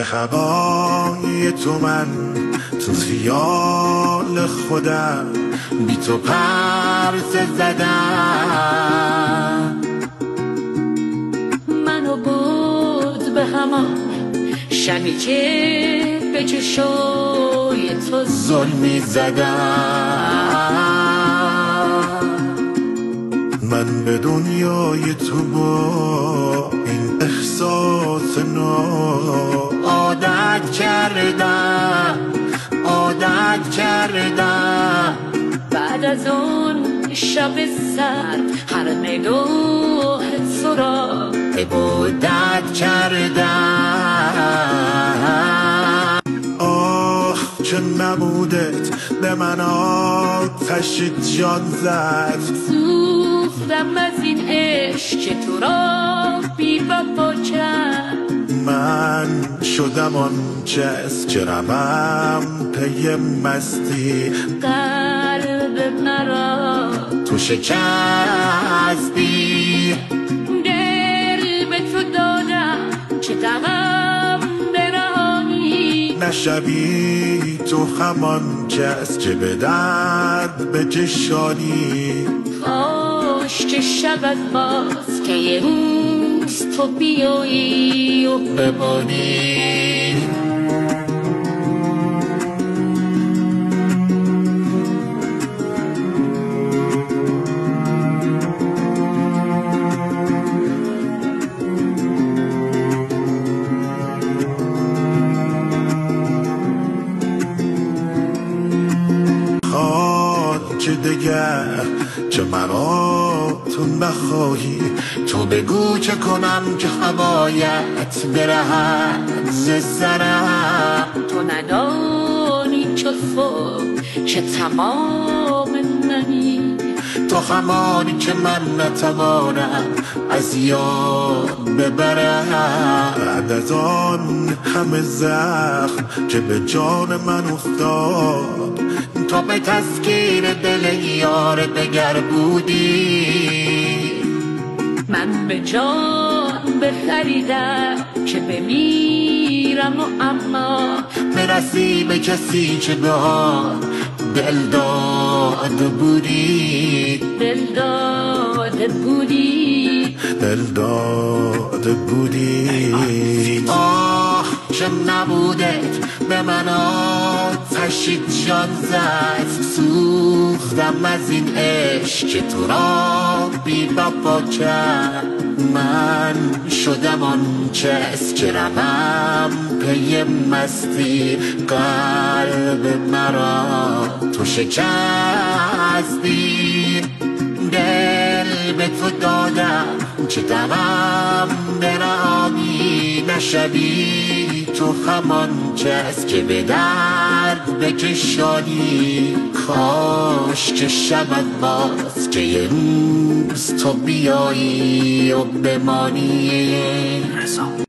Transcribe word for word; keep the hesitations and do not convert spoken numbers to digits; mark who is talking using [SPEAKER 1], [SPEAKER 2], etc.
[SPEAKER 1] به هوای تو من تو خیال خودم بی تو پرسه زدم.
[SPEAKER 2] منو برد به همان شبی که به چشای تو
[SPEAKER 1] ظلمی زدم. من به دنیای تو با این احساس نو عادت کردم عادت کردم.
[SPEAKER 2] بعد از اون شب سرد هر نگاه تو را
[SPEAKER 1] عبادت کردم. آه چه نبودت به من آتش جان زد.
[SPEAKER 2] سوختم از این عشق که تو را بی وفا کرد.
[SPEAKER 1] من شدم آن کس که روم پی مستی.
[SPEAKER 2] قلب مرا
[SPEAKER 1] تو شکستی.
[SPEAKER 2] دل به تو دادم که غمم برانی.
[SPEAKER 1] نشوی تو همان کس که به درد بجشانی.
[SPEAKER 2] کاش که شود باز که یه روز تو بیایی و
[SPEAKER 1] بمانی. که دگر که مرا تو نخواهی. تو بگو چه کنم که هوایت برهد ز سرم.
[SPEAKER 2] تو ندانی چو تو که تمام منی.
[SPEAKER 1] تو همانی که من نتوانم از یاد ببرم. بعد از آن همه زخم که به جان من افتاد تو به تسکین دل یار دگر بودی.
[SPEAKER 2] من به جان بخریدم که بمیرم و اما
[SPEAKER 1] برسی به کسی که به آن دل داده بودی.
[SPEAKER 2] دل داده بودی
[SPEAKER 1] دل داده بودی. آه چه نبودت به من آتش جان زد. سوختم از این عشق که تو را بی وفا کرد. من شدم آن کس که روم پی مستی. قلب مرا تو شکستی. دل به تو دادم که غمم برانی. نشوی تو همان کس که به درد بکشانی. کاش که شود باز که یه روز تو بیایی و بمانی.